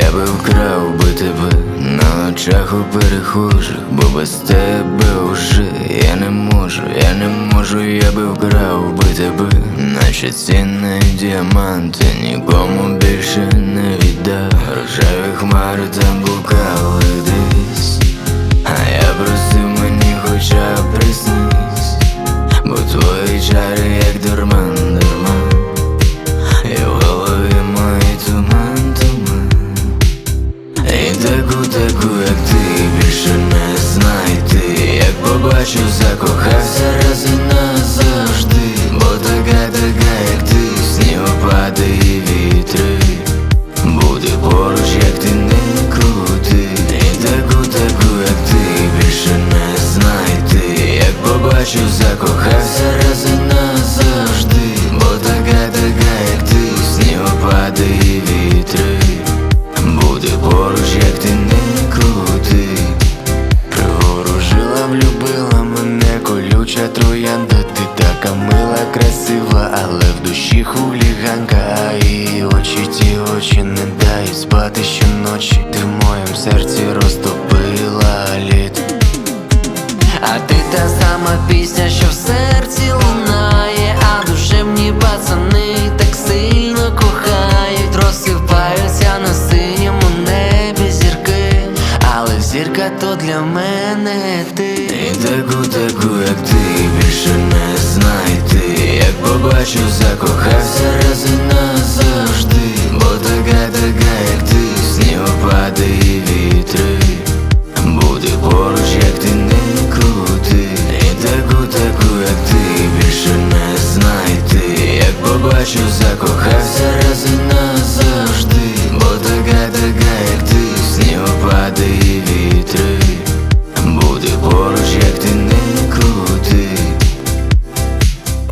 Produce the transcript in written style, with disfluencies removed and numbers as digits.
Я би вкрав би тебе на очах у перехожих, бо без тебе уже я не можу, я би вкрав би тебе, наче цінний діамант, і нікому більше не віддав. Рожеві хмари там блукали десь, а я просив, мені хоча б приснись, бо твої чари як дурман, і в голові мої туман. І таку, як ти, більше не знайти. Як побачив, закохався раз і назавжди, бо така, як ти, снігопади і вітри, буде поруч, як ти не крути. І таку, як ти, більше не знайти. Як побачив, закохався раз і назавжди, бо така, як ти, снігопади і вітри, буде поруч, як ти не крути. Приворожила, влюбила мене колюча троянда. Ти така мила, красива, але в душі хуліганка. І очі, ті очі не дають спати щоночі. Ти в моєму серці розтопила лід. А ти та сама пісня, що в серці лунає, а душевні пацани так сильно кохають. Розсипаються на синьому небі зірки, але зірка то для мене ти. І таку, як ти, більше не знайти. Як побачив, закохався раз і назавжди, бо така, як ти, снігопади і вітри, буде поруч, як ти не крути. І таку, як ти, більше не знайти. Як побачив, закохався раз і